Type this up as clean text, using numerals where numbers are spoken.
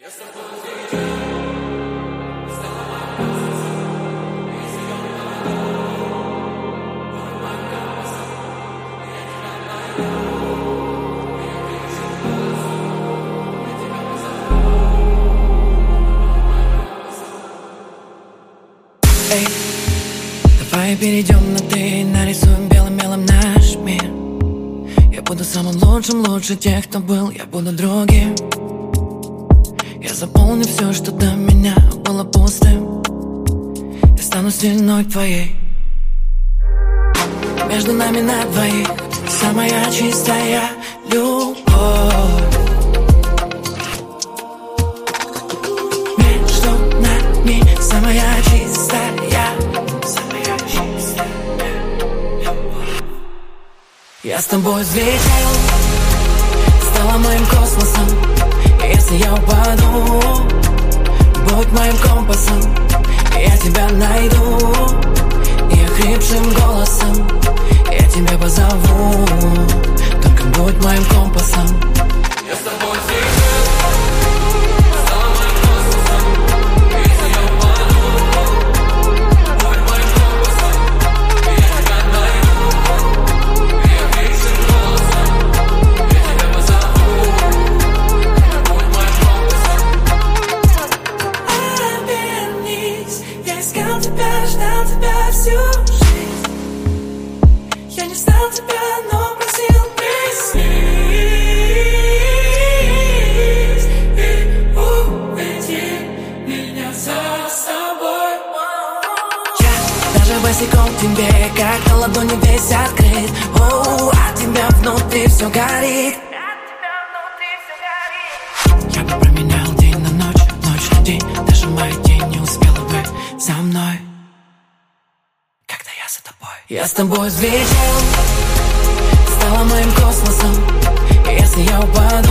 Эй, давай перейдем на ты, нарисуем белым мелом наш мир. Я буду самым лучшим, лучше тех, кто был, я буду другим. Я заполню все, что до меня было пустым. Я стану стеной твоей. Между нами на двоих самая чистая любовь. Между нами самая чистая любовь. Я с тобой взлетел, стала моим космосом. Если я упаду, будь моим компасом. Я тебя найду, и охрипшим голосом я тебя позову. Только будь моим компасом. Я с тобой взлетел, стала моим космосом. Если я упаду, будь моим компасом. Я тебя найду, и охрипшим голосом я тебя позову. Будь моим компасом. Обернись, я искал тебя, ждал тебя всю жизнь. Я не ждал тебя, но просил приснись и уведи меня за собой. Я даже босиком тебе, как на ладони весь открыт. Оу, от тебя внутри все горит. Я бы променял день на ночь, ночь на день. Даже моя день не успела бы за мной, когда я за тобой. Я с тобой взлетел, стала моим космосом. Если я упаду,